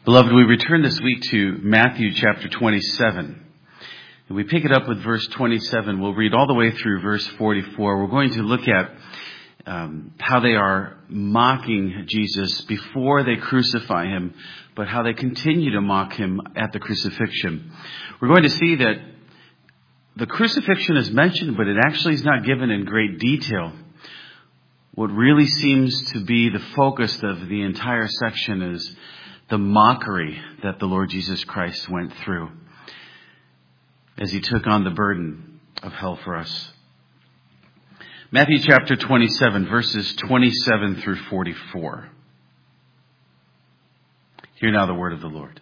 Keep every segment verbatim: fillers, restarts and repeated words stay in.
Beloved, we return this week to Matthew chapter twenty-seven. And we pick it up with verse twenty-seven. We'll read all the way through verse forty-four. We're going to look at um, how they are mocking Jesus before they crucify him, but how they continue to mock him at the crucifixion. We're going to see that the crucifixion is mentioned, but it actually is not given in great detail. What really seems to be the focus of the entire section is the mockery that the Lord Jesus Christ went through as he took on the burden of hell for us. Matthew chapter twenty-seven, verses twenty-seven through forty-four. Hear now the word of the Lord.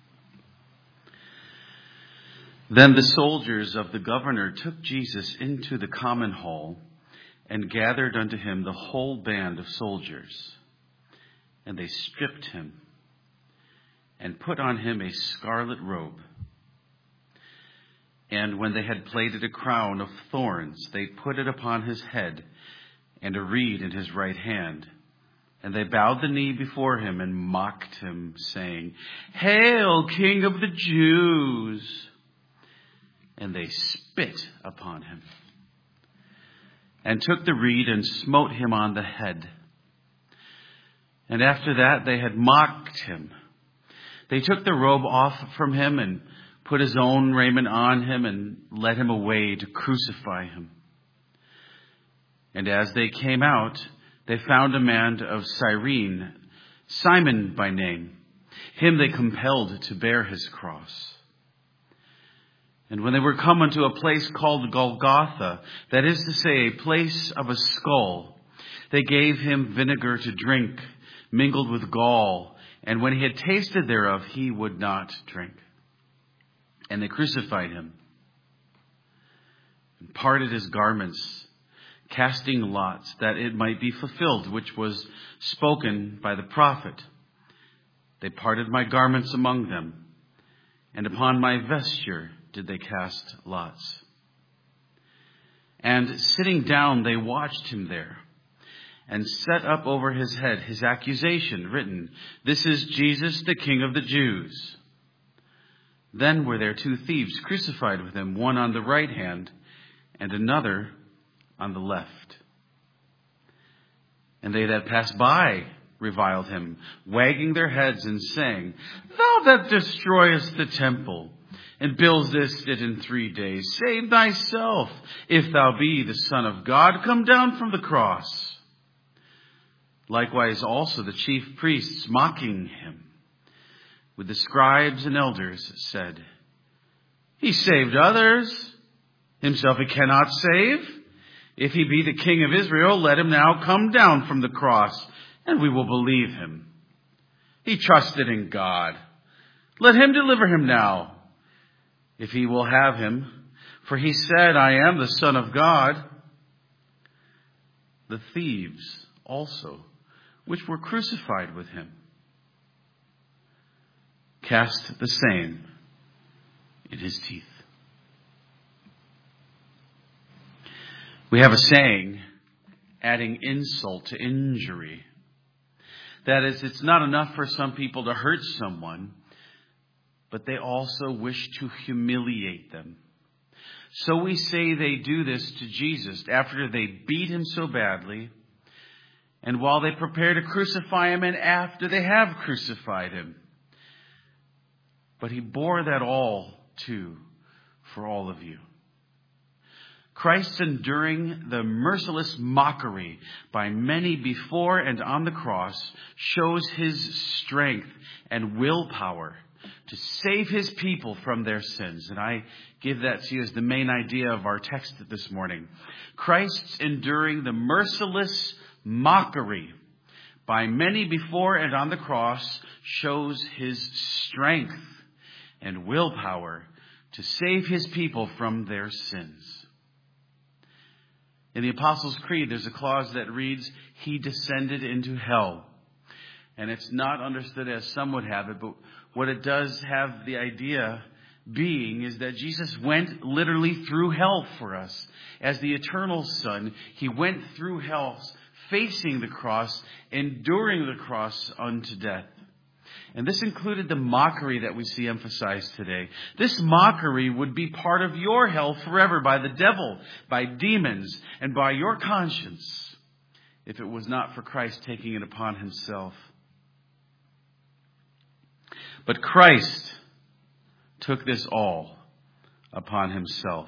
Then the soldiers of the governor took Jesus into the common hall and gathered unto him the whole band of soldiers. And they stripped him and put on him a scarlet robe. And when they had plaited a crown of thorns, they put it upon his head, and a reed in his right hand. And they bowed the knee before him and mocked him, saying, Hail, King of the Jews! And they spit upon him, and took the reed and smote him on the head. And after that they had mocked him, they took the robe off from him and put his own raiment on him and led him away to crucify him. And as they came out, they found a man of Cyrene, Simon by name. Him they compelled to bear his cross. And when they were come unto a place called Golgotha, that is to say, a place of a skull, they gave him vinegar to drink, mingled with gall. And when he had tasted thereof, he would not drink. And they crucified him, and parted his garments, casting lots, that it might be fulfilled, which was spoken by the prophet. They parted my garments among them, and upon my vesture did they cast lots. And sitting down, they watched him there, and set up over his head his accusation, written, This is Jesus, the King of the Jews. Then were there two thieves crucified with him, one on the right hand and another on the left. And they that passed by reviled him, wagging their heads and saying, Thou that destroyest the temple, and buildest it in three days, save thyself. If thou be the Son of God, come down from the cross. Likewise also the chief priests, mocking him, with the scribes and elders, said, He saved others, himself he cannot save. If he be the King of Israel, let him now come down from the cross, and we will believe him. He trusted in God. Let him deliver him now, if he will have him. For he said, I am the Son of God. The thieves also, which were crucified with him, cast the same in his teeth. We have a saying, adding insult to injury. That is, it's not enough for some people to hurt someone, but they also wish to humiliate them. So we say they do this to Jesus after they beat him so badly, and while they prepare to crucify him, and after they have crucified him. But he bore that all, too, for all of you. Christ enduring the merciless mockery by many before and on the cross shows his strength and willpower to save his people from their sins. And I give that to you as the main idea of our text this morning. Christ's enduring the merciless mockery by many before and on the cross shows his strength and willpower to save his people from their sins. In the Apostles' Creed, there's a clause that reads, He descended into hell. And it's not understood as some would have it, but what it does have the idea being is that Jesus went literally through hell for us. As the eternal Son, he went through hell, facing the cross, enduring the cross unto death. And this included the mockery that we see emphasized today. This mockery would be part of your hell forever by the devil, by demons, and by your conscience, if it was not for Christ taking it upon himself. But Christ took this all upon himself.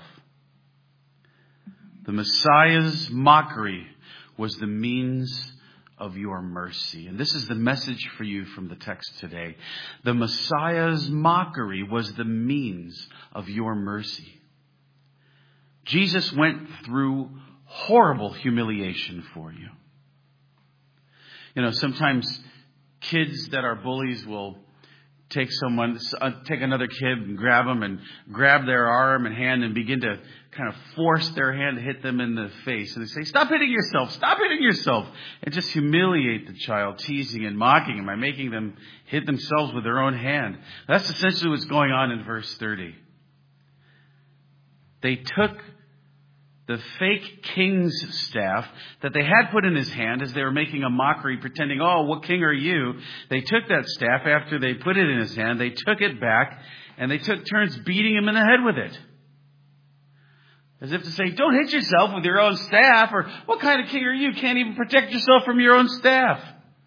The Messiah's mockery was the means of your mercy. And this is the message for you from the text today. The Messiah's mockery was the means of your mercy. Jesus went through horrible humiliation for you. You know, sometimes kids that are bullies will take someone, uh, take another kid and grab them and grab their arm and hand and begin to kind of force their hand to hit them in the face. And they say, stop hitting yourself, stop hitting yourself. And just humiliate the child, teasing and mocking them by making them hit themselves with their own hand. That's essentially what's going on in verse thirty. They took the fake king's staff that they had put in his hand as they were making a mockery, pretending, oh, what king are you? They took that staff after they put it in his hand. They took it back and they took turns beating him in the head with it. As if to say, don't hit yourself with your own staff, or what kind of king are you? Can't even protect yourself from your own staff.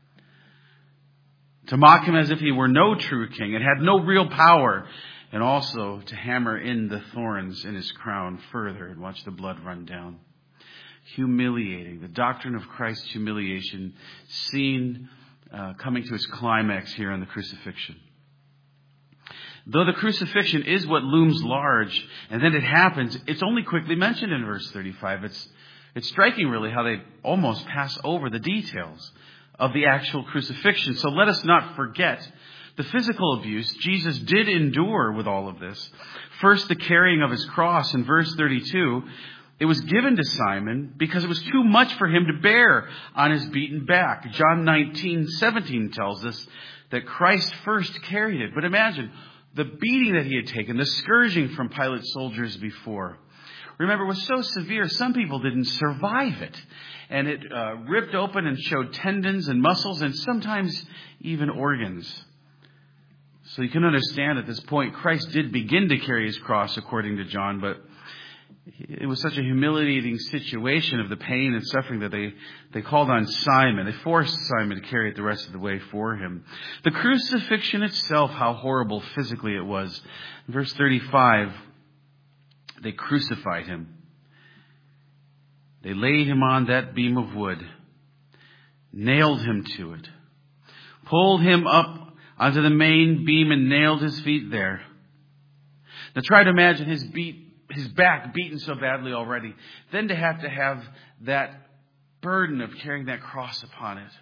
To mock him as if he were no true king and had no real power. And also to hammer in the thorns in his crown further and watch the blood run down. Humiliating. The doctrine of Christ's humiliation seen uh, coming to its climax here in the crucifixion. Though the crucifixion is what looms large, and then it happens, it's only quickly mentioned in verse thirty-five. It's, it's striking really how they almost pass over the details of the actual crucifixion. So let us not forget the physical abuse Jesus did endure with all of this. First, the carrying of his cross in verse thirty-two. It was given to Simon because it was too much for him to bear on his beaten back. John nineteen seventeen tells us that Christ first carried it. But imagine the beating that he had taken, the scourging from Pilate's soldiers before. Remember, it was so severe, some people didn't survive it. And it uh, ripped open and showed tendons and muscles and sometimes even organs. So you can understand at this point, Christ did begin to carry his cross according to John, but it was such a humiliating situation of the pain and suffering that they, they called on Simon. They forced Simon to carry it the rest of the way for him. The crucifixion itself, how horrible physically it was. In verse thirty-five, they crucified him. They laid him on that beam of wood, nailed him to it, pulled him up onto the main beam and nailed his feet there. Now try to imagine his beat, his back beaten so badly already. Then to have to have that burden of carrying that cross upon it.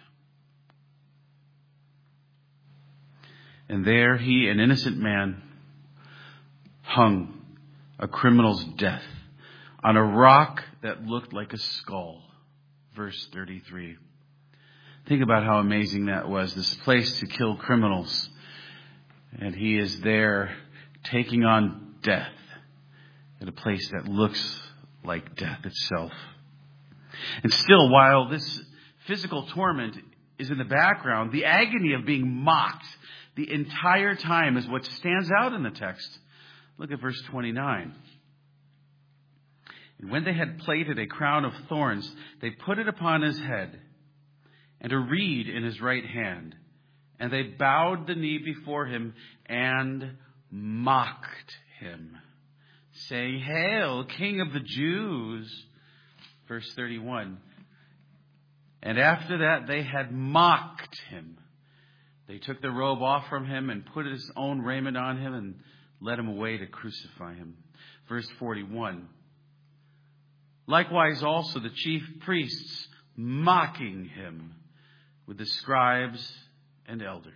And there he, an innocent man, hung a criminal's death on a rock that looked like a skull. Verse thirty-three. Think about how amazing that was, this place to kill criminals. And he is there taking on death at a place that looks like death itself. And still, while this physical torment is in the background, the agony of being mocked the entire time is what stands out in the text. Look at verse twenty-nine. And when they had plaited a crown of thorns, they put it upon his head, and a reed in his right hand. And they bowed the knee before him and mocked him, saying, Hail, King of the Jews. Verse thirty-one. And after that they had mocked him. They took the robe off from him and put his own raiment on him and led him away to crucify him. Verse forty-one. Likewise also the chief priests mocking him with the scribes and elders.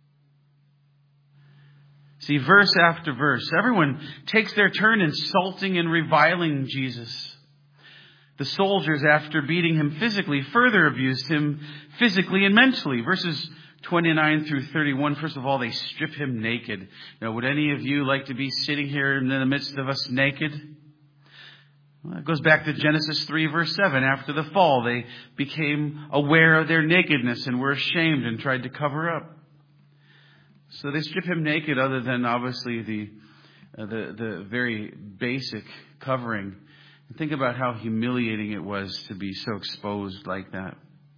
See, verse after verse, everyone takes their turn insulting and reviling Jesus. The soldiers, after beating him physically, further abused him physically and mentally. Verses twenty-nine through thirty-one, first of all, they strip him naked. Now, would any of you like to be sitting here in the midst of us naked? Well, it goes back to Genesis three, verse seven. After the fall, they became aware of their nakedness and were ashamed and tried to cover up. So they strip him naked, other than obviously the uh, the the very basic covering. And think about how humiliating it was to be so exposed like that.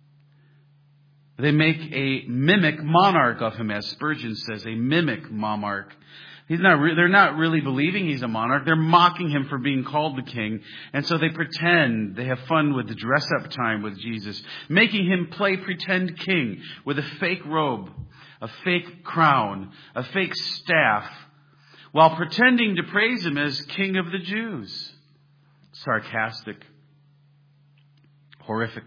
They make a mimic monarch of him, as Spurgeon says, a mimic monarch. He's not. Re- they're not really believing he's a monarch. They're mocking him for being called the king, and so they pretend. They have fun with the dress-up time with Jesus, making him play pretend king with a fake robe, a fake crown, a fake staff, while pretending to praise him as King of the Jews. Sarcastic, horrific.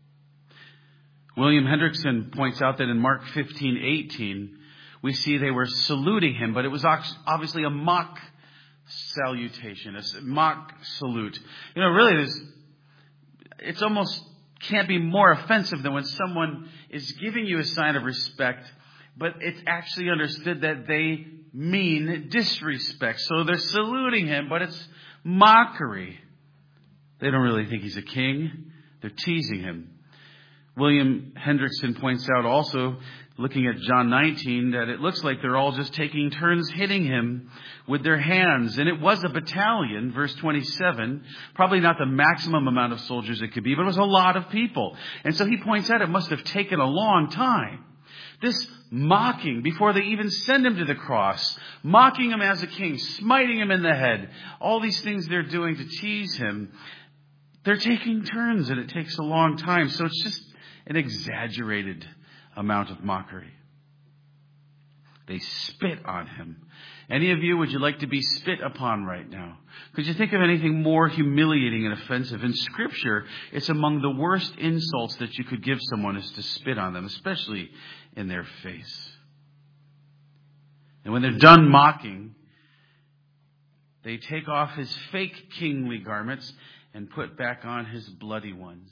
William Hendrickson points out that in Mark fifteen eighteen. We see they were saluting him, but it was obviously a mock salutation, a mock salute. You know, really, there's, it's almost can't be more offensive than when someone is giving you a sign of respect, but it's actually understood that they mean disrespect. So they're saluting him, but it's mockery. They don't really think he's a king. They're teasing him. William Hendrickson points out also, looking at John nineteen, that it looks like they're all just taking turns hitting him with their hands. And it was a battalion, verse twenty-seven, probably not the maximum amount of soldiers it could be, but it was a lot of people. And so he points out it must have taken a long time. This mocking before they even send him to the cross, mocking him as a king, smiting him in the head, all these things they're doing to tease him, they're taking turns, and it takes a long time. So it's just an exaggerated amount of mockery. They spit on him. Any of you, would you like to be spit upon right now? Could you think of anything more humiliating and offensive? In Scripture, it's among the worst insults that you could give someone is to spit on them, especially in their face. And when they're done mocking, they take off his fake kingly garments and put back on his bloody ones.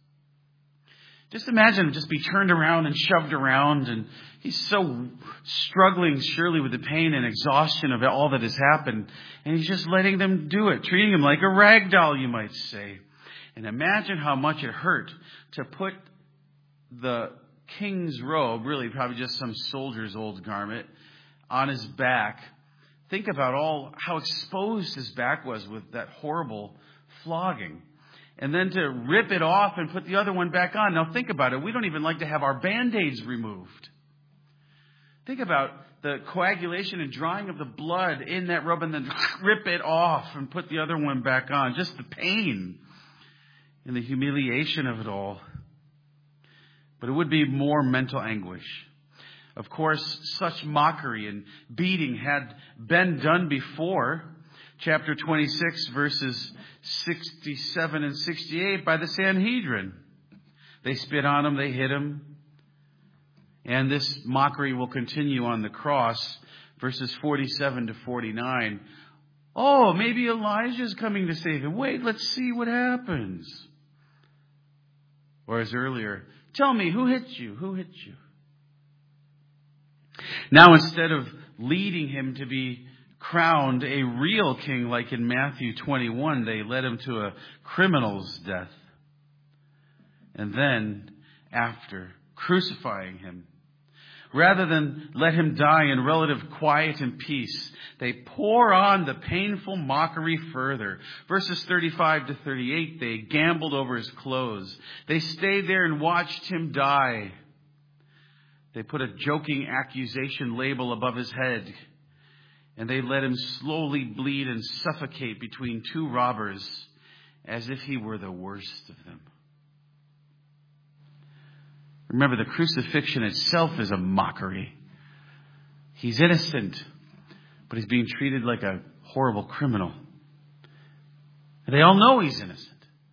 Just imagine him just be turned around and shoved around, and he's so struggling surely with the pain and exhaustion of all that has happened, and he's just letting them do it, treating him like a rag doll, you might say. And imagine how much it hurt to put the king's robe, really probably just some soldier's old garment, on his back. Think about all how exposed his back was with that horrible flogging. And then to rip it off and put the other one back on. Now think about it. We don't even like to have our Band-Aids removed. Think about the coagulation and drying of the blood in that robe and then rip it off and put the other one back on. Just the pain and the humiliation of it all. But it would be more mental anguish. Of course, such mockery and beating had been done before. Chapter twenty-six, verses sixty-seven and sixty-eight by the Sanhedrin. They spit on him, they hit him. And this mockery will continue on the cross, verses forty-seven to forty-nine. Oh, maybe Elijah's coming to save him. Wait, let's see what happens. Or as earlier, tell me, who hit you? Who hit you? Now, instead of leading him to be crowned a real king like in Matthew twenty-one, they led him to a criminal's death. And then, after crucifying him, rather than let him die in relative quiet and peace, they pour on the painful mockery further. Verses thirty-five to thirty-eight, they gambled over his clothes. They stayed there and watched him die. They put a joking accusation label above his head. And they let him slowly bleed and suffocate between two robbers as if he were the worst of them. Remember, the crucifixion itself is a mockery. He's innocent, but he's being treated like a horrible criminal. And they all know he's innocent.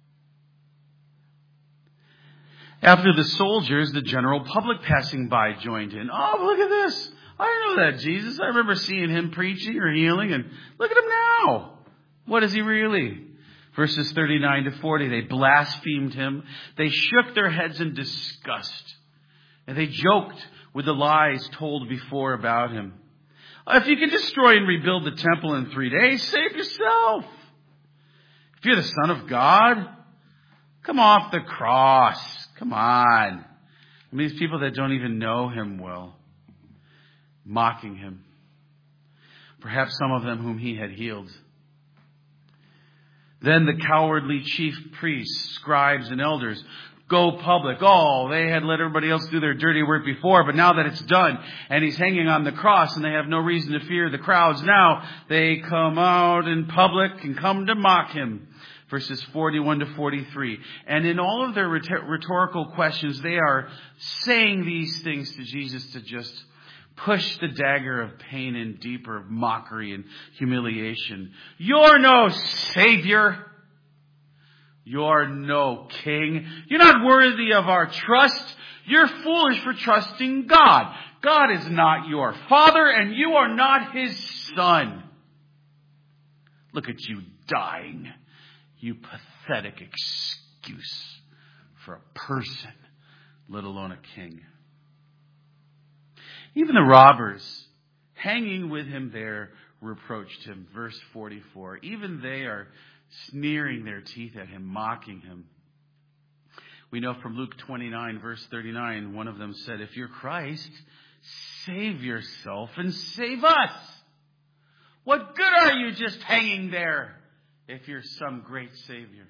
After the soldiers, the general public passing by joined in. Oh, look at this. I know that Jesus. I remember seeing him preaching or healing, and look at him now. What is he really? Verses thirty-nine to forty, they blasphemed him. They shook their heads in disgust. And they joked with the lies told before about him. If you can destroy and rebuild the temple in three days, save yourself. If you're the Son of God, come off the cross. Come on. I mean, these people that don't even know him well. mocking him. Perhaps some of them whom he had healed. Then the cowardly chief priests, scribes, and elders go public. Oh, they had let everybody else do their dirty work before, but now that it's done and he's hanging on the cross and they have no reason to fear the crowds, now they come out in public and come to mock him. Verses forty-one to forty-three. And in all of their rhetorical questions, they are saying these things to Jesus to just push the dagger of pain in deeper, of mockery and humiliation. You're no Savior. You're no King. You're not worthy of our trust. You're foolish for trusting God. God is not your Father, and you are not His Son. Look at you dying. You pathetic excuse for a person, let alone a king. Even the robbers hanging with him there reproached him. Verse forty-four. Even they are sneering their teeth at him, mocking him. We know from Luke twenty-nine, verse thirty-nine, one of them said, if you're Christ, save yourself and save us. What good are you just hanging there if you're some great Savior?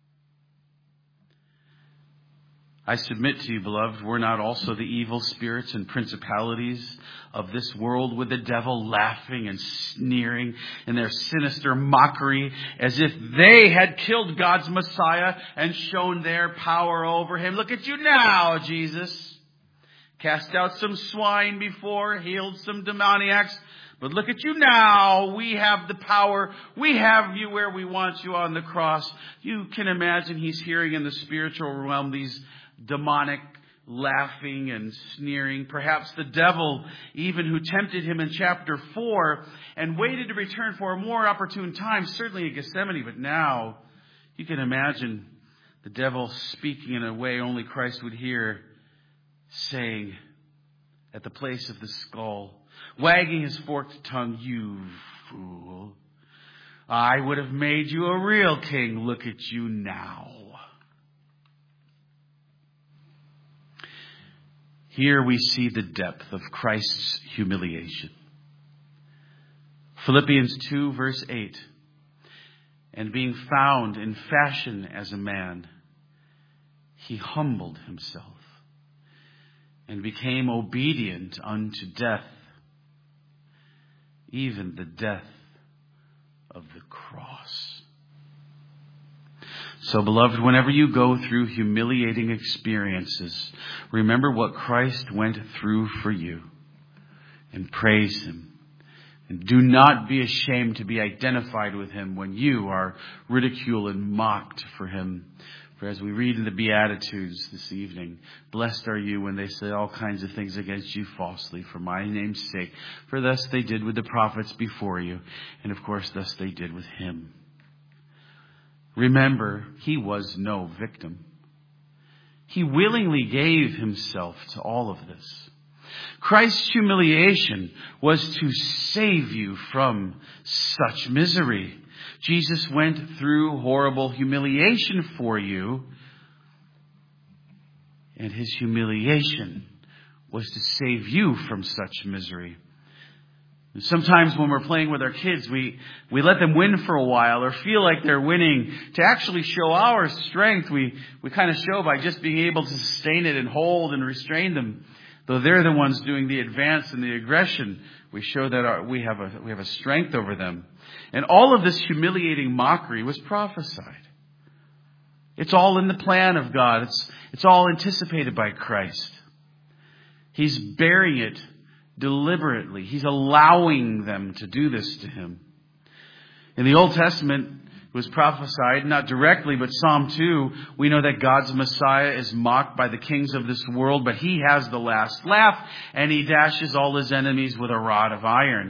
I submit to you, beloved, we're not also the evil spirits and principalities of this world, with the devil laughing and sneering in their sinister mockery as if they had killed God's Messiah and shown their power over him. Look at you now, Jesus. Cast out some swine before, healed some demoniacs. But look at you now. We have the power. We have you where we want you on the cross. You can imagine he's hearing in the spiritual realm these demonic laughing and sneering. Perhaps the devil, even who tempted him in chapter four and waited to return for a more opportune time, certainly in Gethsemane. But now you can imagine the devil speaking in a way only Christ would hear, saying at the place of the skull, wagging his forked tongue, you fool. I would have made you a real king. Look at you now. Here we see the depth of Christ's humiliation. Philippians two, verse eight. And being found in fashion as a man, he humbled himself and became obedient unto death, even the death of the cross. So, beloved, whenever you go through humiliating experiences, remember what Christ went through for you and praise Him. And do not be ashamed to be identified with Him when you are ridiculed and mocked for Him. For as we read in the Beatitudes this evening, blessed are you when they say all kinds of things against you falsely for my name's sake. For thus they did with the prophets before you. And of course, thus they did with Him. Remember, He was no victim. He willingly gave Himself to all of this. Christ's humiliation was to save you from such misery. Jesus went through horrible humiliation for you, and His humiliation was to save you from such misery. Sometimes when we're playing with our kids, we, we let them win for a while or feel like they're winning. To actually show our strength, we, we kind of show by just being able to sustain it and hold and restrain them. Though they're the ones doing the advance and the aggression, we show that our, we have a we have a strength over them. And all of this humiliating mockery was prophesied. It's all in the plan of God. It's it's all anticipated by Christ. He's bearing it deliberately. He's allowing them to do this to Him. In the Old Testament, it was prophesied, not directly, but Psalm two, we know that God's Messiah is mocked by the kings of this world, but He has the last laugh, and He dashes all His enemies with a rod of iron.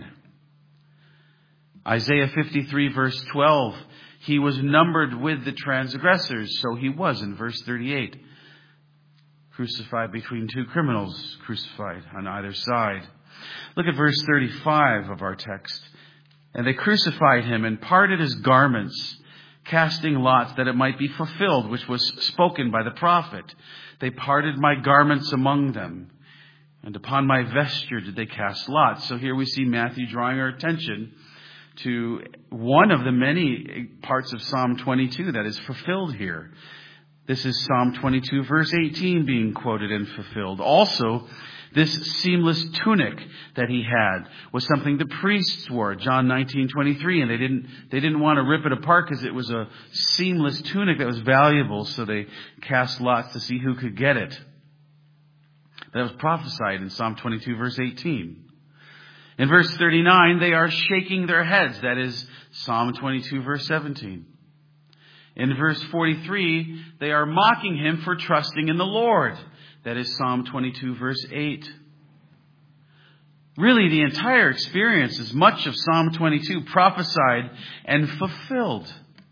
Isaiah fifty-three, verse twelve, He was numbered with the transgressors, so He was in verse thirty-eight. Crucified between two criminals, crucified on either side. Look at verse thirty-five of our text. And they crucified Him and parted His garments, casting lots that it might be fulfilled, which was spoken by the prophet. They parted my garments among them. And upon my vesture did they cast lots. So here we see Matthew drawing our attention to one of the many parts of Psalm twenty-two that is fulfilled here. This is Psalm twenty-two, verse eighteen being quoted and fulfilled. Also, this seamless tunic that he had was something the priests wore. John nineteen twenty-three, and they didn't they didn't want to rip it apart because it was a seamless tunic that was valuable, so they cast lots to see who could get it. That was prophesied in Psalm twenty-two, verse eighteen. In verse thirty-nine, they are shaking their heads. That is Psalm twenty-two, verse seventeen. In verse forty-three, they are mocking him for trusting in the Lord. That is Psalm twenty-two, verse eight. Really, the entire experience is much of Psalm twenty-two prophesied and fulfilled.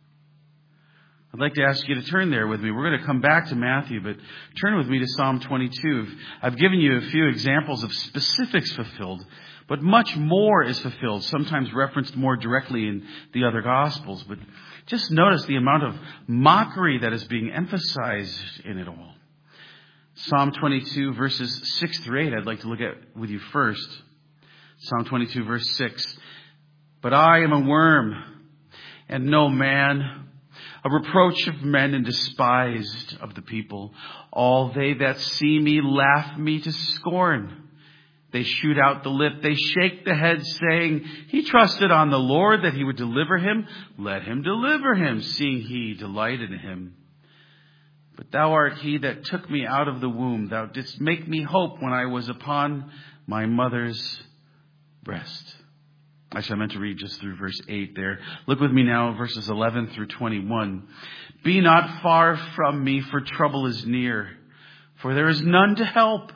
I'd like to ask you to turn there with me. We're going to come back to Matthew, but turn with me to Psalm twenty-two. I've given you a few examples of specifics fulfilled, but much more is fulfilled, sometimes referenced more directly in the other Gospels. But just notice the amount of mockery that is being emphasized in it all. Psalm twenty-two, verses six through eight, I'd like to look at with you first. Psalm twenty-two, verse six. But I am a worm and no man, a reproach of men and despised of the people. All they that see me laugh me to scorn. They shoot out the lip, they shake the head, saying, he trusted on the Lord that he would deliver him. Let him deliver him, seeing he delighted in him. But thou art he that took me out of the womb. Thou didst make me hope when I was upon my mother's breast. Actually, I meant to read just through verse eight there. Look with me now, verses eleven through twenty-one. Be not far from me, for trouble is near, for there is none to help.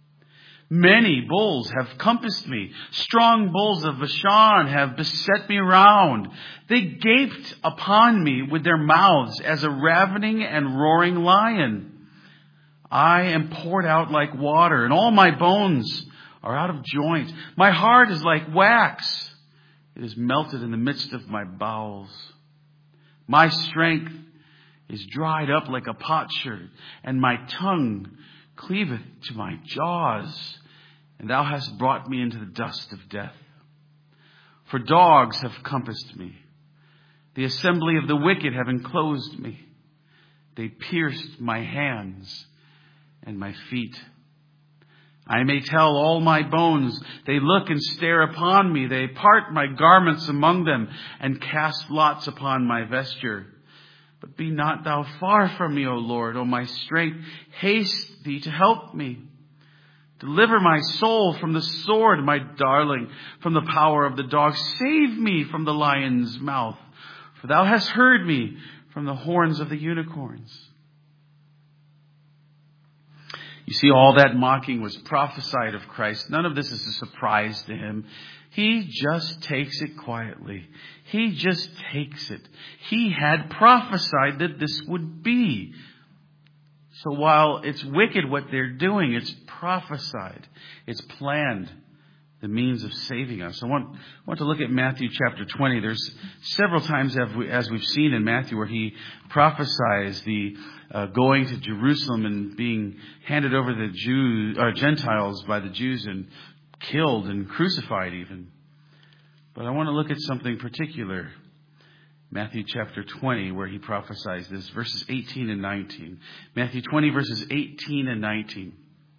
Many bulls have compassed me. Strong bulls of Bashan have beset me round. They gaped upon me with their mouths as a ravening and roaring lion. I am poured out like water, and all my bones are out of joint. My heart is like wax. It is melted in the midst of my bowels. My strength is dried up like a potsherd, and my tongue cleaveth to my jaws. And thou hast brought me into the dust of death. For dogs have compassed me. The assembly of the wicked have enclosed me. They pierced my hands and my feet. I may tell all my bones. They look and stare upon me. They part my garments among them and cast lots upon my vesture. But be not thou far from me, O Lord, O my strength. Haste thee to help me. Deliver my soul from the sword, my darling, from the power of the dog. Save me from the lion's mouth, for thou hast heard me from the horns of the unicorns. You see, all that mocking was prophesied of Christ. None of this is a surprise to him. He just takes it quietly. He just takes it. He had prophesied that this would be. So while it's wicked what they're doing, it's prophesied. It's planned. The means of saving us. I want, I want to look at Matthew chapter twenty. There's several times as we've seen in Matthew where he prophesies the uh, going to Jerusalem and being handed over to the Jews, or Gentiles by the Jews and killed and crucified even. But I want to look at something particular. Matthew chapter twenty, where he prophesies this, verses eighteen and nineteen. Matthew twenty, verses eighteen and nineteen.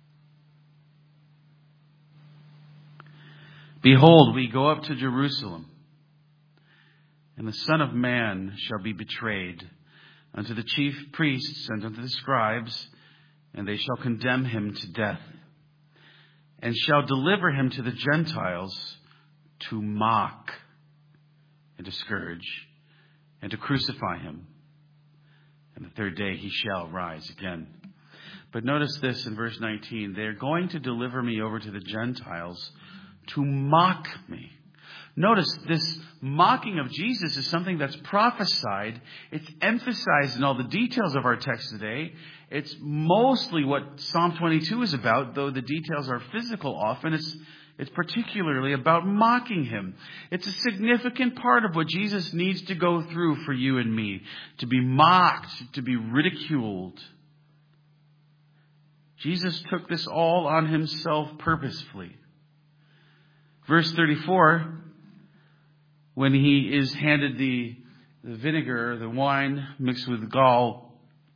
Behold, we go up to Jerusalem, and the Son of Man shall be betrayed unto the chief priests and unto the scribes, and they shall condemn him to death, and shall deliver him to the Gentiles to mock and to scourge, and to crucify him. And the third day he shall rise again. But notice this in verse nineteen. They are going to deliver me over to the Gentiles to mock me. Notice this mocking of Jesus is something that's prophesied. It's emphasized in all the details of our text today. It's mostly what Psalm twenty-two is about, though the details are physical often. It's It's particularly about mocking him. It's a significant part of what Jesus needs to go through for you and me. To be mocked, to be ridiculed, Jesus took this all on himself purposefully. Verse thirty-four, when he is handed the, the vinegar, the wine mixed with gall,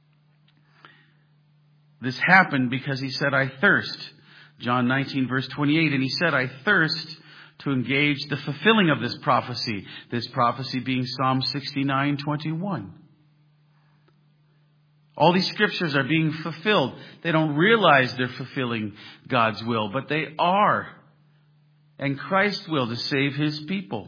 this happened because he said, I thirst. John nineteen, verse twenty-eight, and he said, I thirst, to engage the fulfilling of this prophecy. This prophecy being Psalm sixty-nine, twenty-one. All these scriptures are being fulfilled. They don't realize they're fulfilling God's will, but they are. And Christ's will to save his people.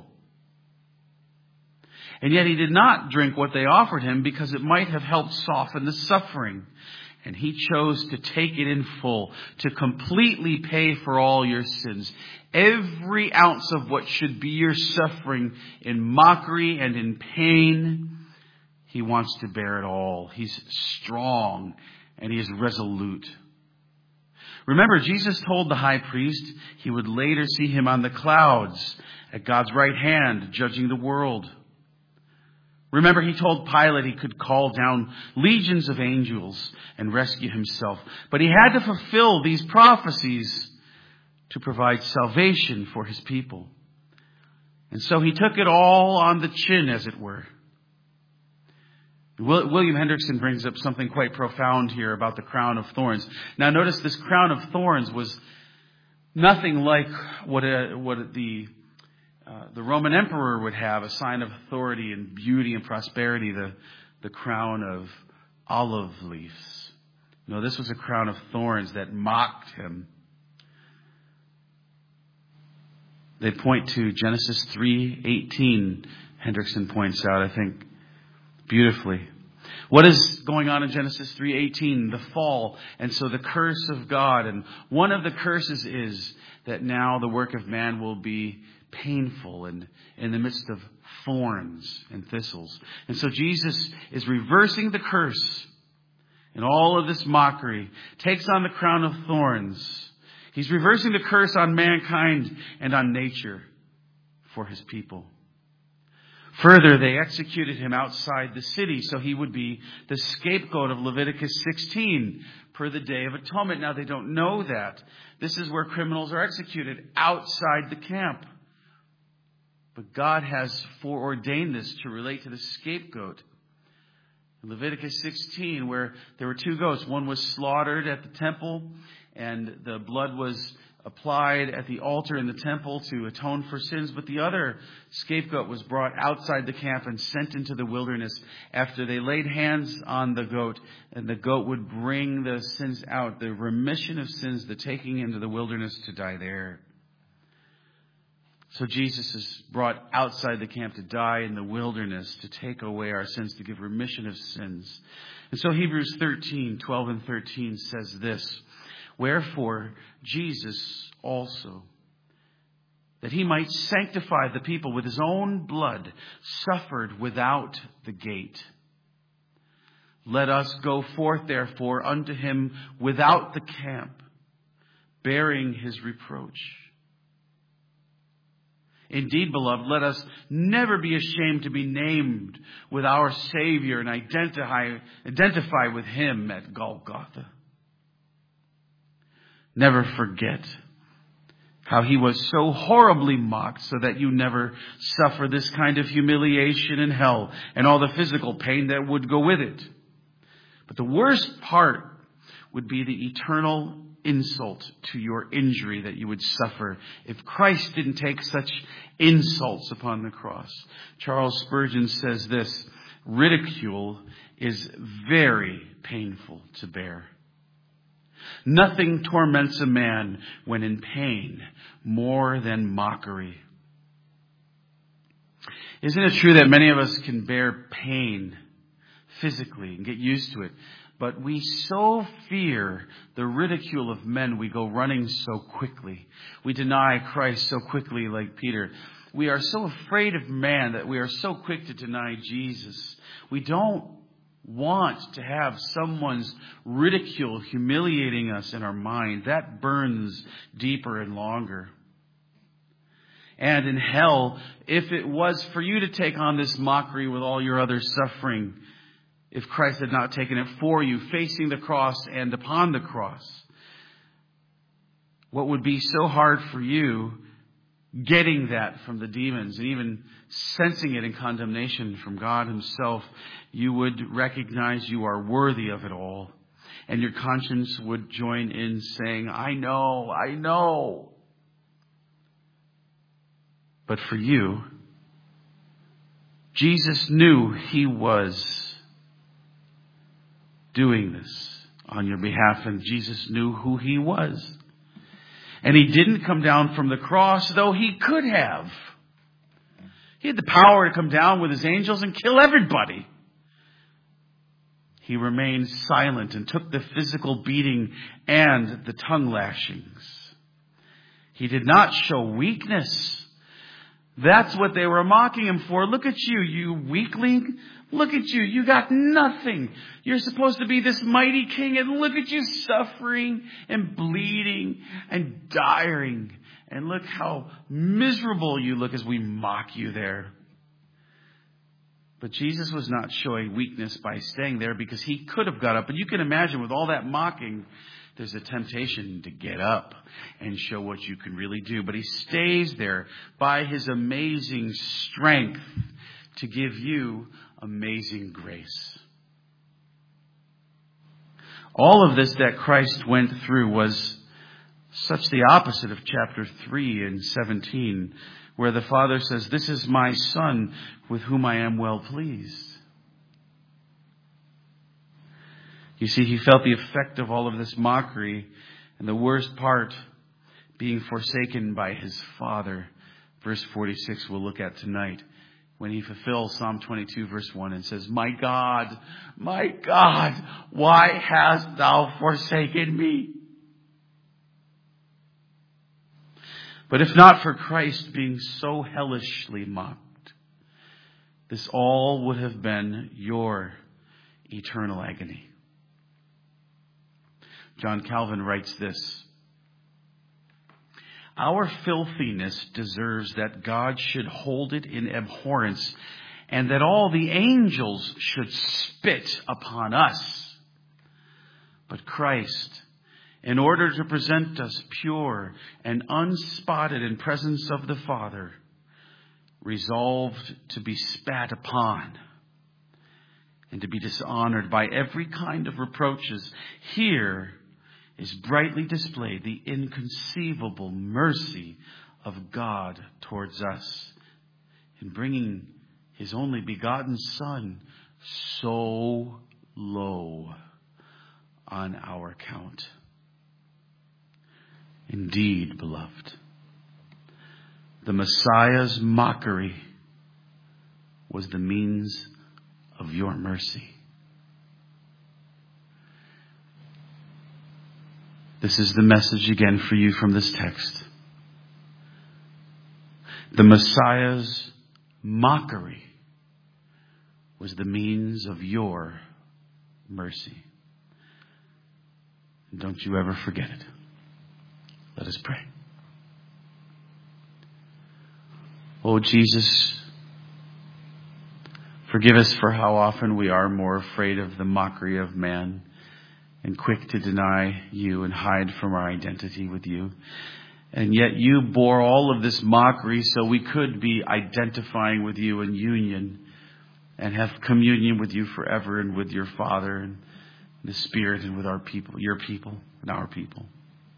And yet he did not drink what they offered him because it might have helped soften the suffering. And he chose to take it in full, to completely pay for all your sins. Every ounce of what should be your suffering in mockery and in pain, he wants to bear it all. He's strong and he is resolute. Remember, Jesus told the high priest he would later see him on the clouds at God's right hand, judging the world. Remember, he told Pilate he could call down legions of angels and rescue himself. But he had to fulfill these prophecies to provide salvation for his people. And so he took it all on the chin, as it were. William Hendrickson brings up something quite profound here about the crown of thorns. Now notice this crown of thorns was nothing like what, a, what the, uh, the Roman emperor would have, a sign of authority and beauty and prosperity, the, the crown of olive leaves. No, this was a crown of thorns that mocked him. They point to Genesis three eighteen, Hendrickson points out, I think, beautifully. What is going on in Genesis three eighteen? The fall, and so the curse of God. And one of the curses is that now the work of man will be painful and in the midst of thorns and thistles. And so Jesus is reversing the curse in all of this mockery, takes on the crown of thorns. He's reversing the curse on mankind and on nature for his people. Further, they executed him outside the city, so he would be the scapegoat of Leviticus sixteen per the Day of Atonement. Now, they don't know that. This is where criminals are executed, outside the camp. But God has foreordained this to relate to the scapegoat. In Leviticus sixteen, where there were two goats, one was slaughtered at the temple, and the blood was applied at the altar in the temple to atone for sins. But the other scapegoat was brought outside the camp and sent into the wilderness after they laid hands on the goat. And the goat would bring the sins out, the remission of sins, the taking into the wilderness to die there. So Jesus is brought outside the camp to die in the wilderness, to take away our sins, to give remission of sins. And so Hebrews thirteen, twelve and thirteen says this: Wherefore Jesus also, that he might sanctify the people with his own blood, suffered without the gate. Let us go forth therefore unto him without the camp, bearing his reproach. Indeed, beloved, let us never be ashamed to be named with our Savior and identify, identify with him at Golgotha. Never forget how he was so horribly mocked, so that you never suffer this kind of humiliation in hell and all the physical pain that would go with it. But the worst part would be the eternal insult to your injury that you would suffer if Christ didn't take such insults upon the cross. Charles Spurgeon says this: ridicule is very painful to bear. Nothing torments a man when in pain more than mockery. Isn't it true that many of us can bear pain physically and get used to it? But we so fear the ridicule of men, we go running so quickly. We deny Christ so quickly, like Peter. We are so afraid of man that we are so quick to deny Jesus. We don't want to have someone's ridicule humiliating us in our mind. That burns deeper and longer. And in hell, if it was for you to take on this mockery with all your other suffering, if Christ had not taken it for you, facing the cross and upon the cross? What would be so hard for you getting that from the demons and even sensing it in condemnation from God himself? You would recognize you are worthy of it all. And your conscience would join in saying, I know, I know. But for you, Jesus knew he was doing this on your behalf, and Jesus knew who he was. And he didn't come down from the cross, though he could have. He had the power to come down with his angels and kill everybody. He remained silent and took the physical beating and the tongue lashings. He did not show weakness. That's what they were mocking him for. Look at you, you weakling. Look at you. You got nothing. You're supposed to be this mighty king, and look at you suffering and bleeding and dying. And look how miserable you look as we mock you there. But Jesus was not showing weakness by staying there, because he could have got up. And you can imagine, with all that mocking, there's a temptation to get up and show what you can really do. But he stays there by his amazing strength to give you amazing grace. All of this that Christ went through was such the opposite of chapter three and seventeen, where the Father says, this is my Son with whom I am well pleased. You see, he felt the effect of all of this mockery, and the worst part, being forsaken by his Father. Verse forty-six we'll look at tonight, when he fulfills Psalm twenty-two verse one and says, my God, my God, why hast thou forsaken me? But if not for Christ being so hellishly mocked, this all would have been your eternal agony. John Calvin writes this: our filthiness deserves that God should hold it in abhorrence, and that all the angels should spit upon us. But Christ, in order to present us pure and unspotted in presence of the Father, resolved to be spat upon and to be dishonored by every kind of reproaches. Here is brightly displayed the inconceivable mercy of God towards us in bringing his only begotten Son so low on our account. Indeed, beloved, the Messiah's mockery was the means of your mercy. This is the message again for you from this text. The Messiah's mockery was the means of your mercy. And don't you ever forget it. Let us pray. Oh, Jesus, forgive us for how often we are more afraid of the mockery of man and quick to deny you and hide from our identity with you. And yet you bore all of this mockery so we could be identifying with you in union and have communion with you forever, and with your Father and the Spirit, and with our people, your people and our people.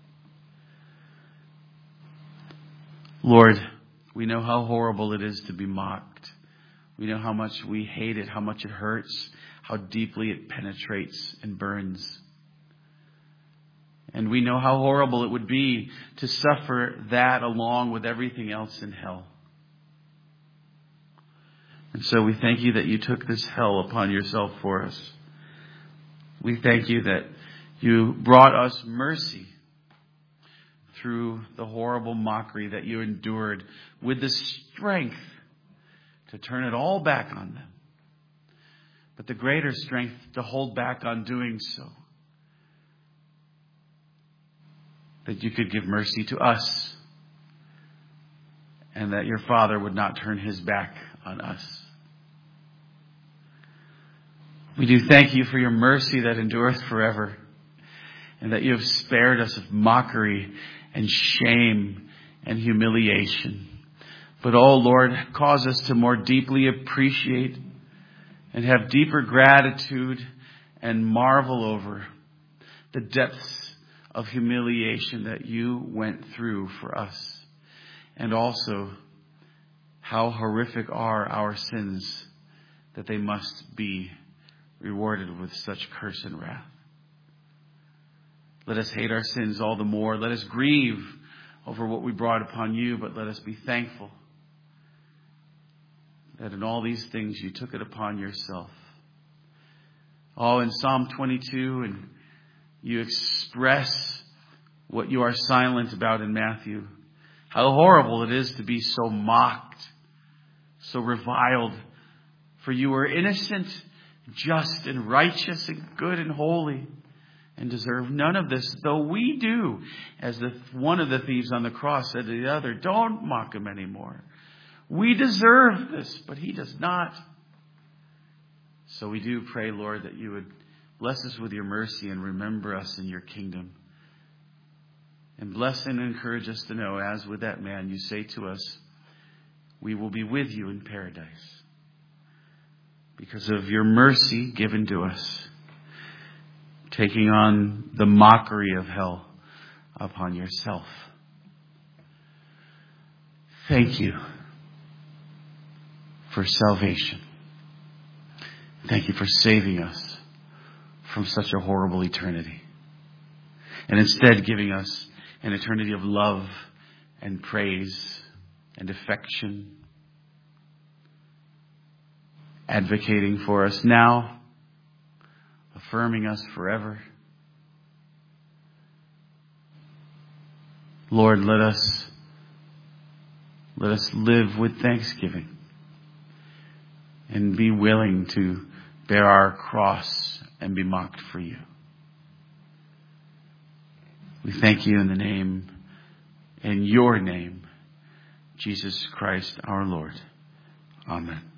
Lord, we know how horrible it is to be mocked. We know how much we hate it, how much it hurts, how deeply it penetrates and burns. And we know how horrible it would be to suffer that along with everything else in hell. And so we thank you that you took this hell upon yourself for us. We thank you that you brought us mercy through the horrible mockery that you endured, with the strength to turn it all back on them, but the greater strength to hold back on doing so, that you could give mercy to us, and that your Father would not turn his back on us. We do thank you for your mercy that endureth forever, and that you have spared us of mockery and shame and humiliation. But, oh Lord, cause us to more deeply appreciate and have deeper gratitude and marvel over the depths of humiliation that you went through for us. And also how horrific are our sins, that they must be rewarded with such curse and wrath. Let us hate our sins all the more. Let us grieve over what we brought upon you, but let us be thankful that in all these things you took it upon yourself. Oh, in Psalm twenty-two, and you express what you are silent about in Matthew. How horrible it is to be so mocked, so reviled. For you were innocent, just and righteous and good and holy, and deserve none of this, though we do. As the one of the thieves on the cross said to the other, don't mock him anymore. We deserve this, but he does not. So we do pray, Lord, that you would bless us with your mercy and remember us in your kingdom. And bless and encourage us to know, as with that man, you say to us, we will be with you in paradise because of your mercy given to us, taking on the mockery of hell upon yourself. Thank you for salvation. Thank you for saving us from such a horrible eternity, and instead giving us an eternity of love and praise and affection, advocating for us now, affirming us forever. Lord, let us let us live with thanksgiving and be willing to bear our cross and be mocked for you. We thank you in the name, in your name, Jesus Christ our Lord. Amen.